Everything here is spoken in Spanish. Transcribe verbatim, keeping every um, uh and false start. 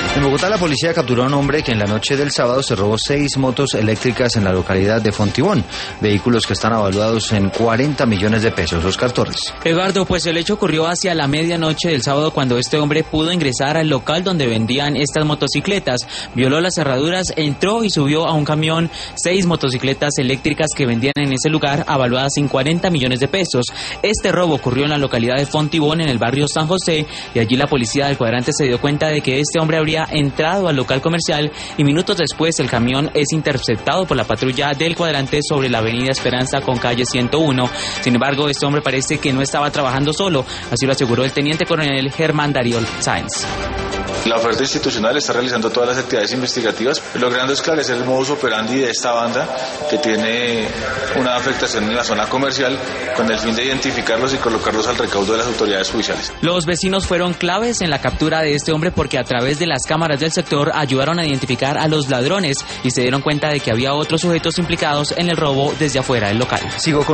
En Bogotá, la policía capturó a un hombre que en la noche del sábado se robó seis motos eléctricas en la localidad de Fontibón, vehículos que están avaluados en cuarenta millones de pesos. Oscar Torres. Eduardo, pues el hecho ocurrió hacia la medianoche del sábado cuando este hombre pudo ingresar al local donde vendían estas motocicletas, violó las cerraduras, entró y subió a un camión seis motocicletas eléctricas que vendían en ese lugar avaluadas en cuarenta millones de pesos. Este robo ocurrió en la localidad de Fontibón, en el barrio San José, y allí la policía del cuadrante se dio cuenta de que este hombre habría entrado al local comercial y minutos después el camión es interceptado por la patrulla del cuadrante sobre la avenida Esperanza con calle ciento uno. Sin embargo, este hombre parece que no estaba trabajando solo, así lo aseguró el teniente coronel Germán Darío Sáenz. La oferta institucional está realizando todas las actividades investigativas, logrando esclarecer el modus operandi de esta banda que tiene una afectación en la zona comercial con el fin de identificarlos y colocarlos al recaudo de las autoridades judiciales. Los vecinos fueron claves en la captura de este hombre porque a través de las cámaras del sector ayudaron a identificar a los ladrones y se dieron cuenta de que había otros sujetos implicados en el robo desde afuera del local. Sigo con